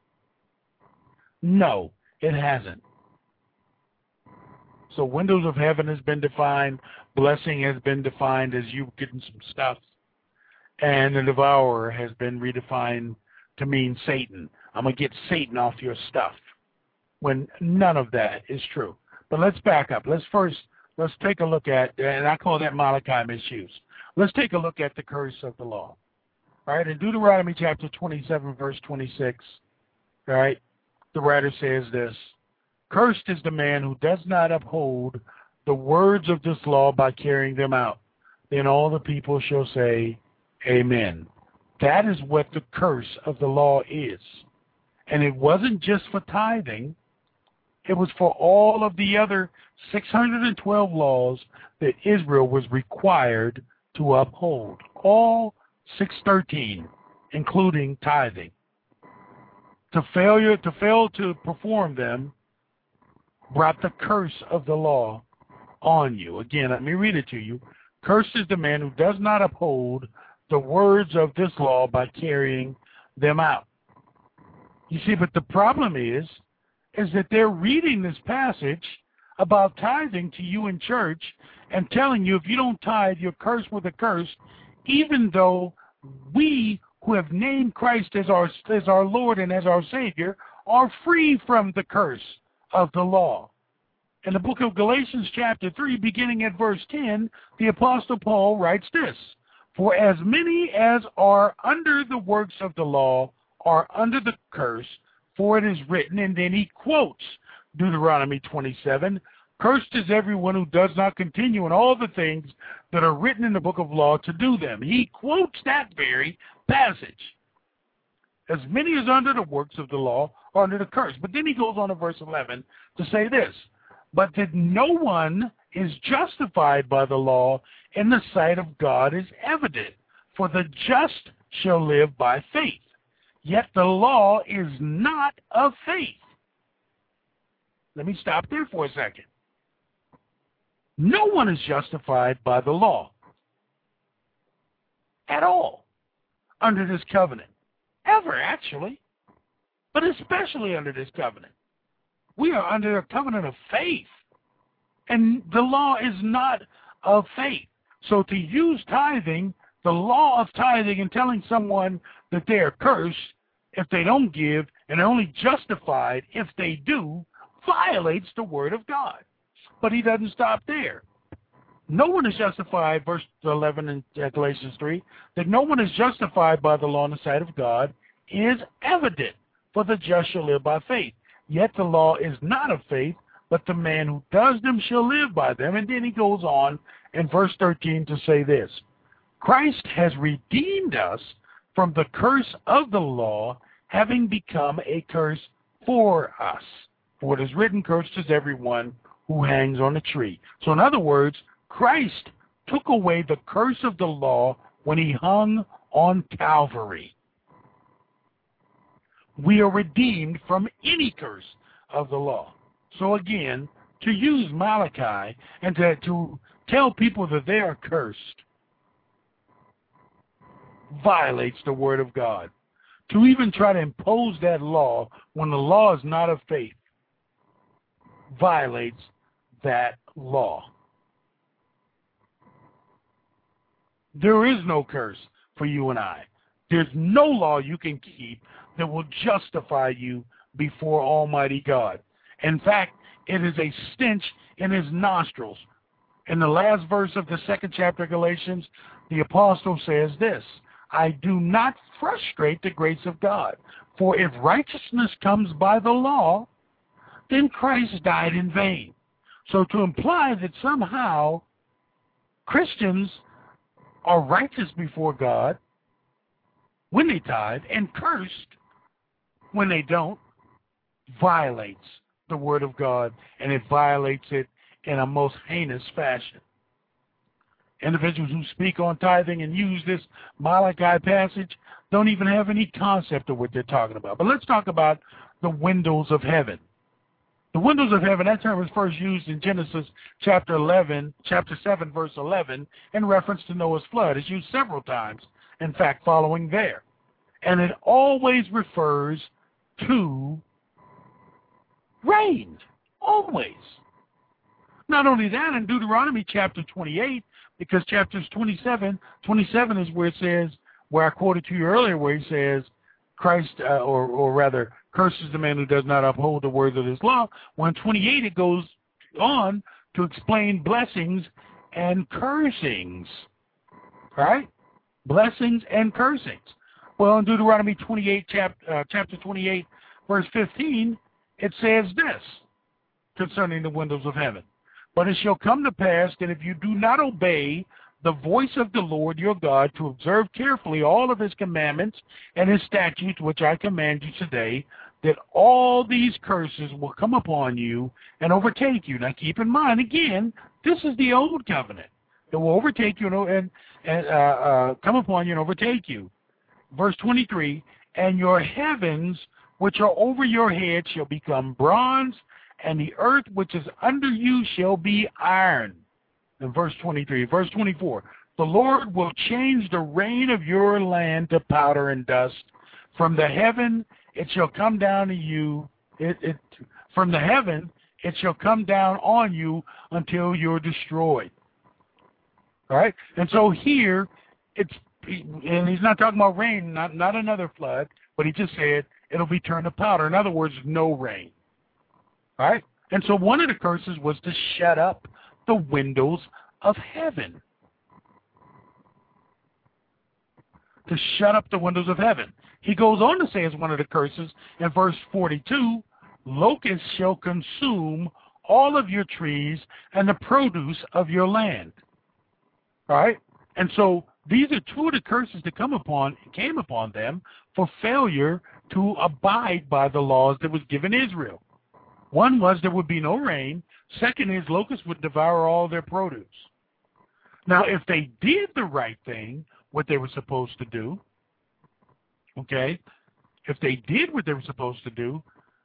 No, it hasn't. So windows of heaven has been defined. Blessing has been defined as you getting some stuff. And the devourer has been redefined to mean Satan. I'm going to get Satan off your stuff, when none of that is true. But let's back up. Let's take a look at, and I call that Malachi misuse. Let's take a look at the curse of the law. All right, in Deuteronomy chapter 27, verse 26, right? The writer says this: "Cursed is the man who does not uphold the words of this law by carrying them out." Then all the people shall say, Amen. That is what the curse of the law is. And it wasn't just for tithing. It was for all of the other 612 laws that Israel was required to uphold. All 613, including tithing. To fail to perform them brought the curse of the law on you. Again, let me read it to you. Cursed is the man who does not uphold the words of this law by carrying them out. You see, but the problem is that they're reading this passage about tithing to you in church and telling you if you don't tithe, you're cursed with a curse, even though we who have named Christ as our Lord and as our Savior are free from the curse of the law. In the book of Galatians chapter 3, beginning at verse 10, the Apostle Paul writes this: "For as many as are under the works of the law are under the curse, for it is written," and then he quotes Deuteronomy 27, "Cursed is everyone who does not continue in all the things that are written in the book of law to do them." He quotes that very passage. As many as under the works of the law are under the curse. But then he goes on to verse 11 to say this: "But that no one is justified by the law in the sight of God is evident, for the just shall live by faith. Yet the law is not of faith." Let me stop there for a second. No one is justified by the law at all under this covenant. Ever, actually. But especially under this covenant. We are under a covenant of faith. And the law is not of faith. So to use tithing, the law of tithing, and telling someone that they are cursed if they don't give and are only justified if they do, violates the word of God. But he doesn't stop there. No one is justified, verse 11 in Galatians 3, that no one is justified by the law in the sight of God is evident, for the just shall live by faith. Yet the law is not of faith, but the man who does them shall live by them. And then he goes on in verse 13 to say this: "Christ has redeemed us from the curse of the law, having become a curse for us. For it is written, cursed is everyone who hangs on a tree." So in other words, Christ took away the curse of the law when he hung on Calvary. We are redeemed from any curse of the law. So again, to use Malachi and to tell people that they are cursed violates the word of God. To even try to impose that law when the law is not of faith violates that law. There is no curse for you and I. There's no law you can keep that will justify you before Almighty God. In fact, it is a stench in his nostrils. In the last verse of the 2nd chapter of Galatians, the apostle says this: "I do not frustrate the grace of God. For if righteousness comes by the law, then Christ died in vain." So to imply that somehow Christians are righteous before God when they tithe and cursed when they don't violates the word of God, and it violates it in a most heinous fashion. Individuals who speak on tithing and use this Malachi passage don't even have any concept of what they're talking about. But let's talk about the windows of heaven. The windows of heaven, that term was first used in Genesis chapter 7, verse 11, in reference to Noah's flood. It's used several times, in fact, following there. And it always refers to rain. Always. Not only that, in Deuteronomy chapter 28, because chapters 27 is where it says, where I quoted to you earlier, where he says, Christ, or rather, curses the man who does not uphold the words of this law. Well, in 28, it goes on to explain blessings and cursings. Right? Blessings and cursings. Well, in Deuteronomy 28, chapter 28, verse 15, it says this concerning the windows of heaven. But it shall come to pass that if you do not obey the voice of the Lord your God to observe carefully all of his commandments and his statutes, which I command you today, that all these curses will come upon you and overtake you. Now keep in mind, again, this is the old covenant. It will overtake you and come upon you and overtake you. Verse 23, and your heavens which are over your head shall become bronze, and the earth which is under you shall be iron. In verse 23, verse 24, the Lord will change the rain of your land to powder and dust. From the heaven it shall come down to you. From the heaven it shall come down on you until you're destroyed. All right? And so here, and he's not talking about rain, not another flood, but he just said it'll be turned to powder. In other words, no rain. All right? And so one of the curses was to shut up the windows of heaven. To shut up the windows of heaven. He goes on to say as one of the curses in verse 42, locusts shall consume all of your trees and the produce of your land. All right? And so these are two of the curses that came upon them for failure to abide by the laws that was given Israel. One was there would be no rain. Second is locusts would devour all their produce. Now, if they did the right thing, what they were supposed to do, okay, if they did what they were supposed to do,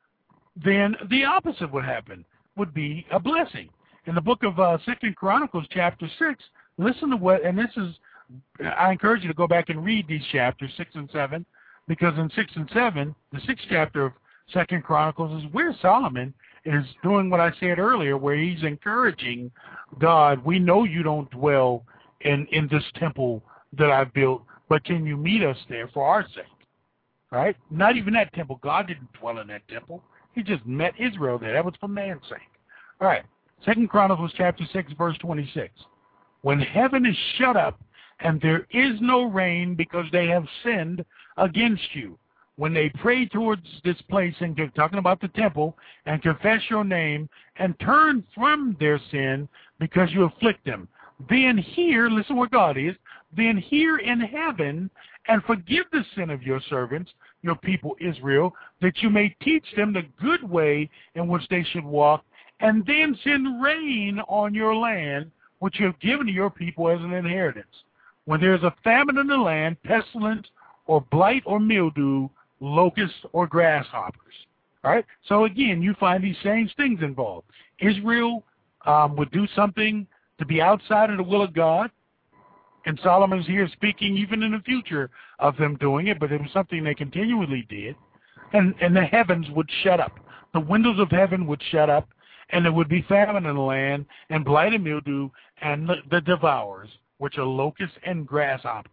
then the opposite would happen, would be a blessing. In the book of 2 Chronicles chapter 6, listen to what, and this is, I encourage you to go back and read these chapters, 6 and 7, because in 6 and 7, the 6th chapter of 2 Chronicles is where Solomon is doing what I said earlier, where he's encouraging God, we know you don't dwell in this temple that I've built, but can you meet us there for our sake? All right? Not even that temple. God didn't dwell in that temple. He just met Israel there. That was for man's sake. All right. 2 Chronicles chapter 6, verse 26. When heaven is shut up and there is no rain because they have sinned against you, when they pray towards this place and talking about the temple and confess your name and turn from their sin because you afflict them, then hear, listen what God is, then hear in heaven and forgive the sin of your servants, your people Israel, that you may teach them the good way in which they should walk, and then send rain on your land, which you have given to your people as an inheritance. When there is a famine in the land, pestilence or blight or mildew, locusts or grasshoppers. All right? So again, you find these same things involved. Israel would do something to be outside of the will of God, and Solomon's here speaking even in the future of them doing it, but it was something they continually did, and the heavens would shut up. The windows of heaven would shut up, and there would be famine in the land, and blight and mildew, and the devourers, which are locusts and grasshoppers.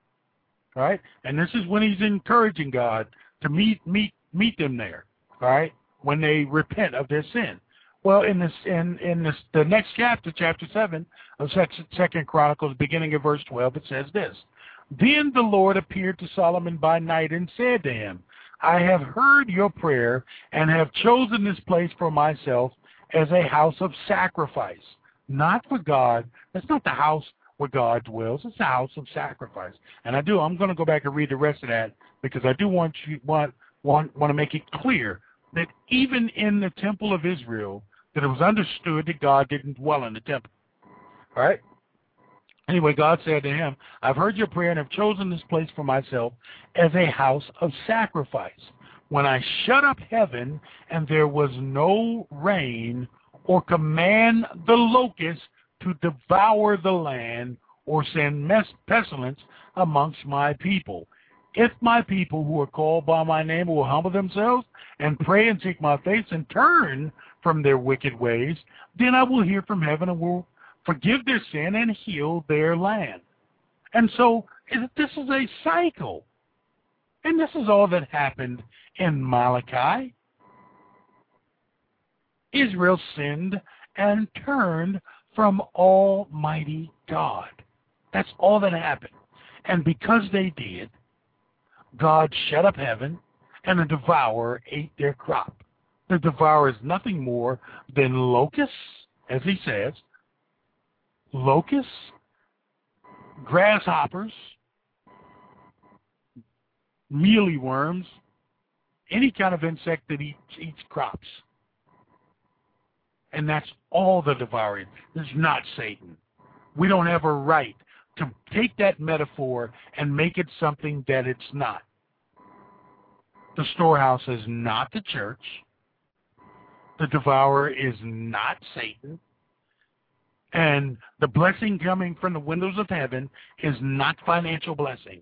All right? And this is when he's encouraging God to meet them there, all right, when they repent of their sin. Well, in the next chapter, chapter 7 of 2 Chronicles, beginning at verse 12, it says this. Then the Lord appeared to Solomon by night and said to him, I have heard your prayer and have chosen this place for myself as a house of sacrifice, not for God. That's not the house where God dwells. It's a house of sacrifice. And I'm going to go back and read the rest of that because I do want to make it clear that even in the temple of Israel, that it was understood that God didn't dwell in the temple. All right? Anyway, God said to him, I've heard your prayer and have chosen this place for myself as a house of sacrifice. When I shut up heaven and there was no rain, or command the locusts to devour the land, or send pestilence amongst my people. If my people who are called by my name will humble themselves and pray and seek my face and turn from their wicked ways, then I will hear from heaven and will forgive their sin and heal their land. And so this is a cycle. And this is all that happened in Malachi. Israel sinned and turned from Almighty God. That's all that happened. And because they did, God shut up heaven and the devourer ate their crop. The devourer is nothing more than locusts, as he says, locusts, grasshoppers, mealyworms, any kind of insect that eats crops. And that's all the devourer is. It's not Satan. We don't have a right to take that metaphor and make it something that it's not. The storehouse is not the church. The devourer is not Satan. And the blessing coming from the windows of heaven is not financial blessing.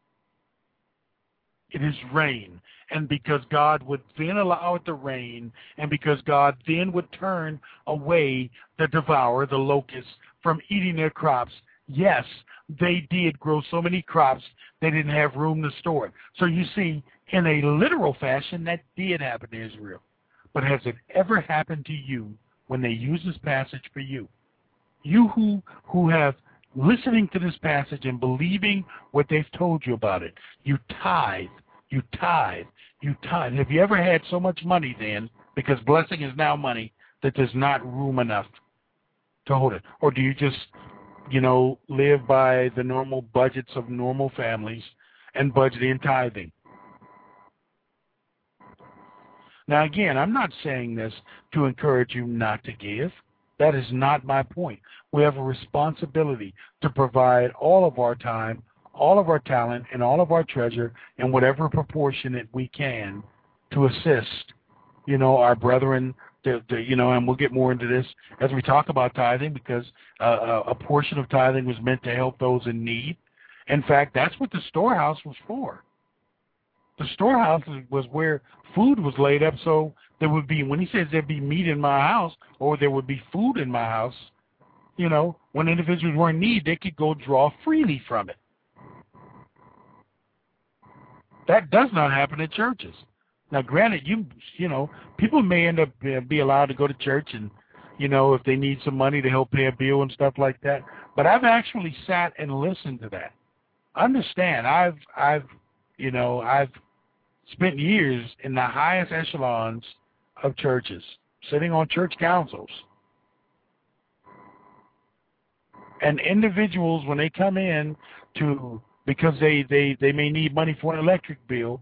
It is rain. And because God would then allow it to rain, and because God then would turn away the devourer, the locusts, from eating their crops, yes, they did grow so many crops they didn't have room to store it. So you see, in a literal fashion, that did happen to Israel. But has it ever happened to you when they use this passage for you? You who have listening to this passage and believing what they've told you about it, you tithe. Have you ever had so much money then, because blessing is now money, that there's not room enough to hold it? Or do you just, live by the normal budgets of normal families and budget in tithing? Now, again, I'm not saying this to encourage you not to give. That is not my point. We have a responsibility to provide all of our time, all of our talent, and all of our treasure in whatever proportion that we can to assist, our brethren, and we'll get more into this as we talk about tithing, because a portion of tithing was meant to help those in need. In fact, that's what the storehouse was for. The storehouse was where food was laid up, so there would be, when he says there'd be meat in my house, or there would be food in my house, when individuals were in need, they could go draw freely from it. That does not happen in churches. Now, granted, people may end up be allowed to go to church and, if they need some money to help pay a bill and stuff like that. But I've actually sat and listened to that. Understand, I've spent years in the highest echelons of churches, sitting on church councils. And individuals, when they come in because they may need money for an electric bill,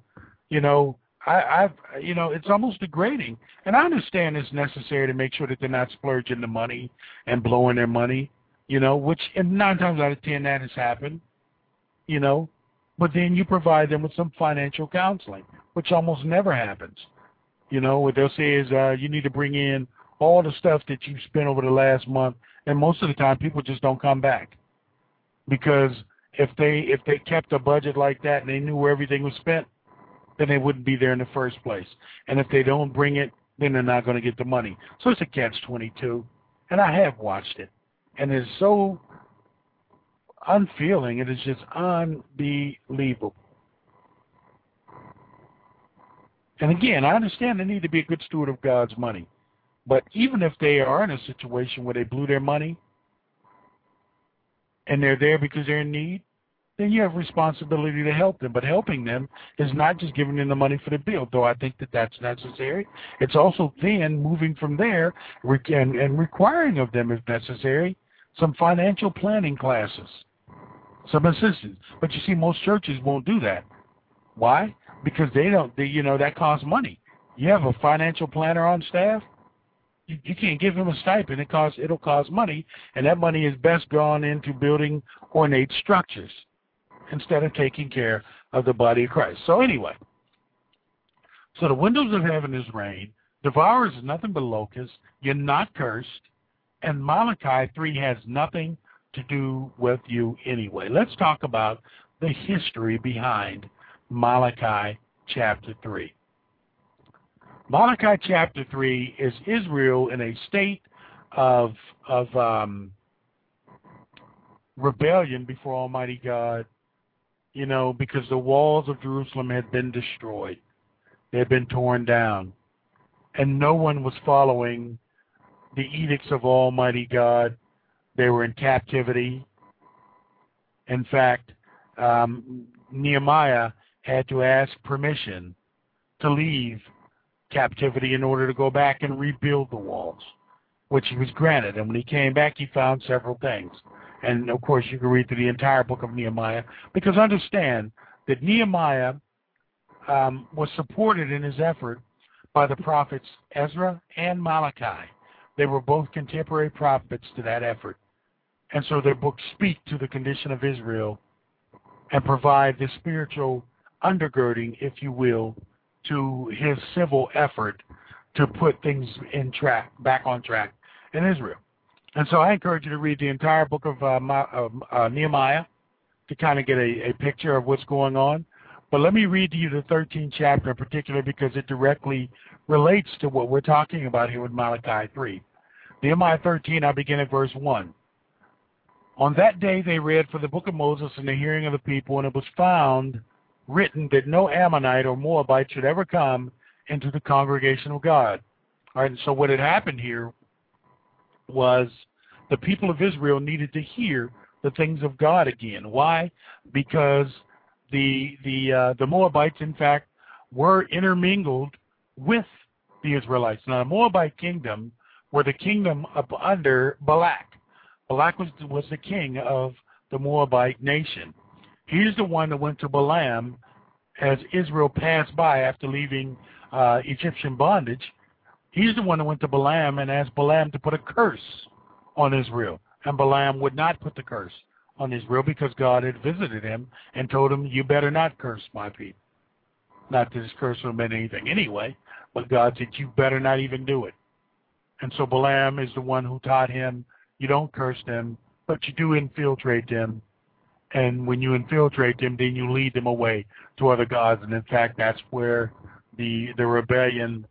it's almost degrading. And I understand it's necessary to make sure that they're not splurging the money and blowing their money, which 9 times out of 10 that has happened, But then you provide them with some financial counseling, which almost never happens. What they'll say is you need to bring in all the stuff that you've spent over the last month, and most of the time people just don't come back. Because if they kept a budget like that and they knew where everything was spent, then they wouldn't be there in the first place. And if they don't bring it, then they're not going to get the money. So it's a catch-22, and I have watched it, and it's so unfeeling. It is just unbelievable. And again, I understand they need to be a good steward of God's money. But even if they are in a situation where they blew their money and they're there because they're in need, then you have responsibility to help them. But helping them is not just giving them the money for the bill, though I think that that's necessary. It's also then moving from there and requiring of them, if necessary, some financial planning classes, some assistance. But you see, most churches won't do that. Why? Because that costs money. You have a financial planner on staff, you can't give him a stipend. It'll cost money, and that money is best gone into building ornate structures instead of taking care of the body of Christ. So anyway, the windows of heaven is rain, devours nothing but locusts, you're not cursed, and Malachi 3 has nothing to do with you anyway. Let's talk about the history behind Malachi chapter 3. Malachi chapter 3 is Israel in a state of rebellion before Almighty God, because the walls of Jerusalem had been destroyed. They had been torn down. And no one was following the edicts of Almighty God. They were in captivity. In fact, Nehemiah had to ask permission to leave captivity in order to go back and rebuild the walls, which he was granted. And when he came back, he found several things. And, of course, you can read through the entire book of Nehemiah, because understand that Nehemiah was supported in his effort by the prophets Ezra and Malachi. They were both contemporary prophets to that effort. And so their books speak to the condition of Israel and provide the spiritual undergirding, if you will, to his civil effort to put things back on track in Israel. And so I encourage you to read the entire book of Nehemiah to kind of get a picture of what's going on. But let me read to you the 13th chapter in particular, because it directly relates to what we're talking about here with Malachi 3. Nehemiah 13, I begin at verse 1. On that day they read for the book of Moses in the hearing of the people, and it was found written that no Ammonite or Moabite should ever come into the congregation of God. All right, and so what had happened here was the people of Israel needed to hear the things of God again. Why? Because the Moabites, in fact, were intermingled with the Israelites. Now, the Moabite kingdom were the kingdom up under Balak. Balak was the king of the Moabite nation. He's the one that went to Balaam as Israel passed by after leaving Egyptian bondage. He's the one that went to Balaam and asked Balaam to put a curse on Israel. And Balaam would not put the curse on Israel because God had visited him and told him, you better not curse my people. Not that his curse would have been anything anyway, but God said, you better not even do it. And so Balaam is the one who taught him, you don't curse them, but you do infiltrate them. And when you infiltrate them, then you lead them away to other gods. And in fact, that's where the rebellion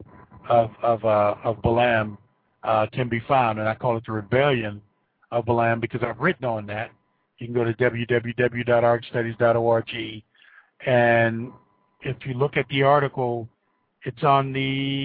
of Balaam can be found. And I call it the rebellion of Balaam because I've written on that. You can go to www.arcstudies.org. And if you look at the article, it's on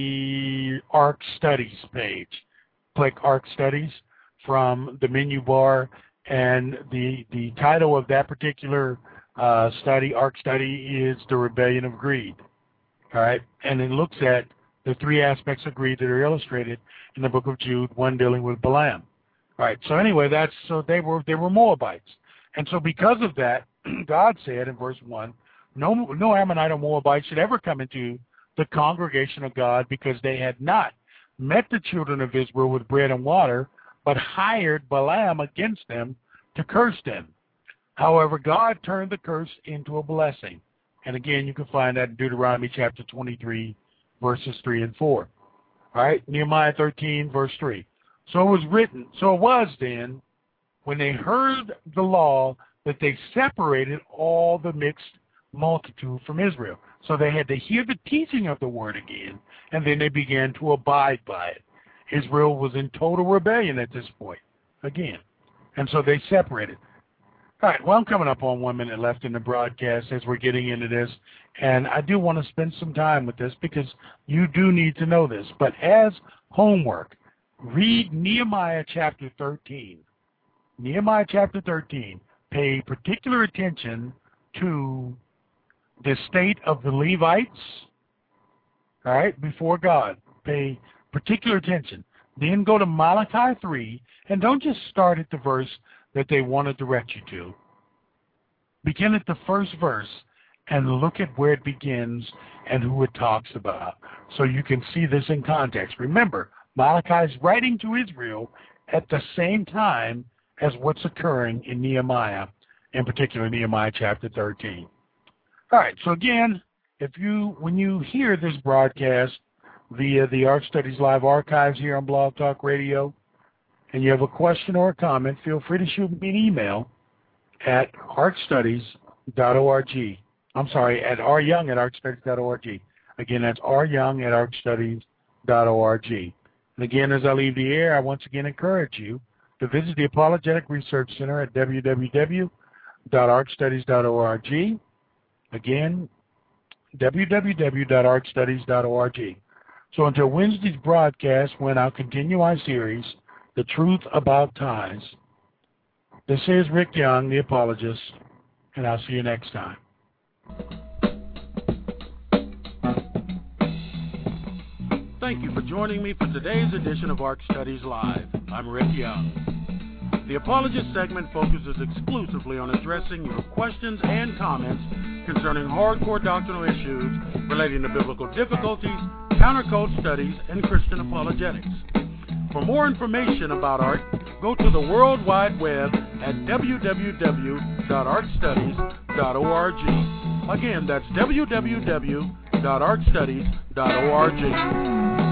the Arc Studies page. Click Arc Studies from the menu bar, and the title of that particular study, Arc Study, is The Rebellion of Greed. All right, and it looks at the three aspects of greed that are illustrated in the book of Jude, one dealing with Balaam. All right, so anyway, they were Moabites. And so because of that, God said in verse 1, no Ammonite or Moabite should ever come into the congregation of God, because they had not met the children of Israel with bread and water, but hired Balaam against them to curse them. However, God turned the curse into a blessing. And again, you can find that in Deuteronomy chapter 23, verses 3 and 4. All right, Nehemiah 13, verse 3. So it was then, when they heard the law, that they separated all the mixed multitude from Israel. So they had to hear the teaching of the word again, and then they began to abide by it. Israel was in total rebellion at this point, again. And so they separated. All right, well, I'm coming up on 1 minute left in the broadcast as we're getting into this, and I do want to spend some time with this because you do need to know this. But as homework, read Nehemiah chapter 13. Nehemiah chapter 13. Pay particular attention to the state of the Levites, all right, before God. Pay particular attention. Then go to Malachi 3, and don't just start at the verse that they want to direct you to. Begin at the first verse and look at where it begins and who it talks about, so you can see this in context. Remember, Malachi is writing to Israel at the same time as what's occurring in Nehemiah, in particular Nehemiah chapter 13. All right, so again, when you hear this broadcast via the Arc Studies Live archives here on Blog Talk Radio, and you have a question or a comment, feel free to shoot me an email at arcstudies.org. I'm sorry, at ryoung@arcstudies.org. Again, that's ryoung@arcstudies.org. And again, as I leave the air, I once again encourage you to visit the Apologetic Research Center at www.arcstudies.org. Again, www.arcstudies.org. So until Wednesday's broadcast, when I'll continue our series, The Truth About Ties, this is Rick Young, the apologist, and I'll see you next time. joining me for today's edition of ARC Studies Live. I'm Rick Young. The Apologist segment focuses exclusively on addressing your questions and comments concerning hardcore doctrinal issues relating to biblical difficulties, countercult studies, and Christian apologetics. For more information about ARC, go to the World Wide Web at www.arcstudies.org. Again, that's www.arcstudies.org.